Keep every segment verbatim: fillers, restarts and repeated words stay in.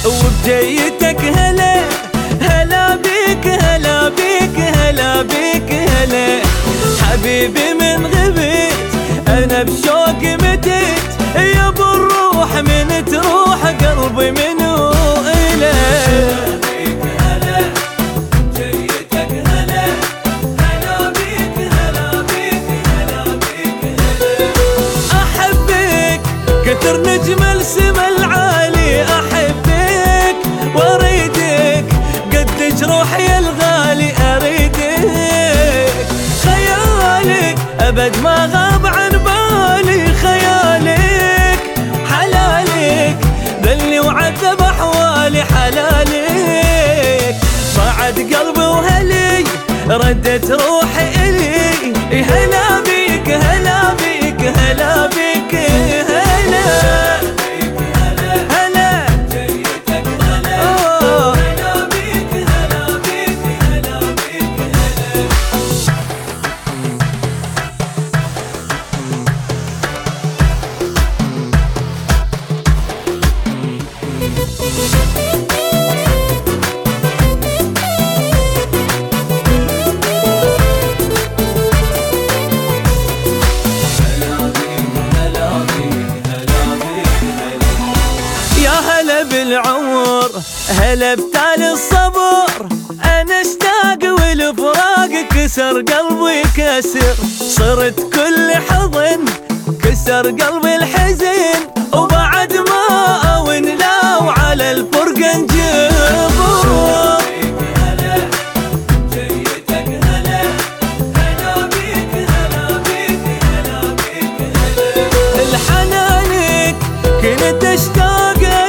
وبجيتك هلا هلا بيك هلا بيك هلا بيك هلا حبيبي من غبت انا بشوق متت يا ابو الروح من تروح قلبي منو إله كثر نجم السما العالي أحبك وأريدك قدج روحي الغالي أريدك خيالك أبد ما غاب عن بالي خيالك حلالك ذلي وعذب أحوالي حلالك بعد قلبي وهلي ردت روحي إلي هلا بيك هلا بيك هلا بيك بالعمر هلا بتالي الصبر انا اشتاق والفراق كسر قلبي كسر صرت كل حضن كسر قلبي الحزن وبعد ما اون لا وعلى الفرقه نجبر الحنانك كنت اشتاق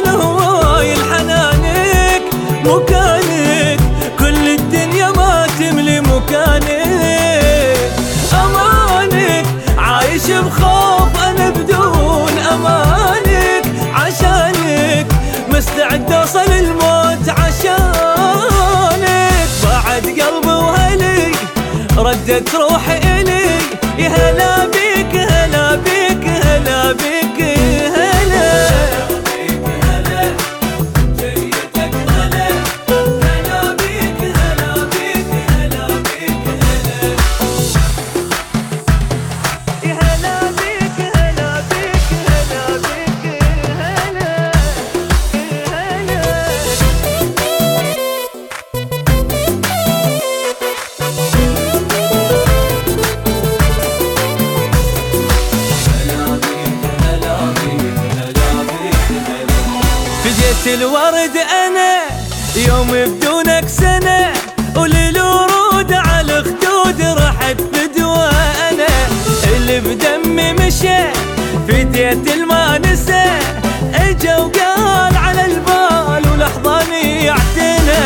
مكانك كل الدنيا ما تملي مكانك أمانك عايش بخوف أنا بدون أمانك عشانك مستعد أوصل الموت عشانك بعد قلبي وهلي ردت روحي إلي يا هلا بيك هلا بيك هلا بيك هلا الورد أنا يوم بدونك سنة وللورود على الخدود رحت فدوى أنا اللي بدمي مشى فديت المانسة اجا وقال على البال ولحظاني اعتنى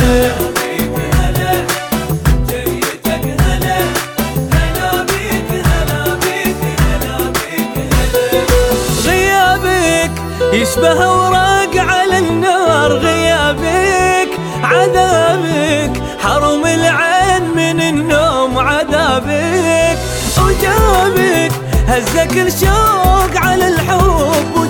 يشبه اوراق على النار غيابك عذابك حرم العين من النوم عذابك وجابك هزك الشوق على الحب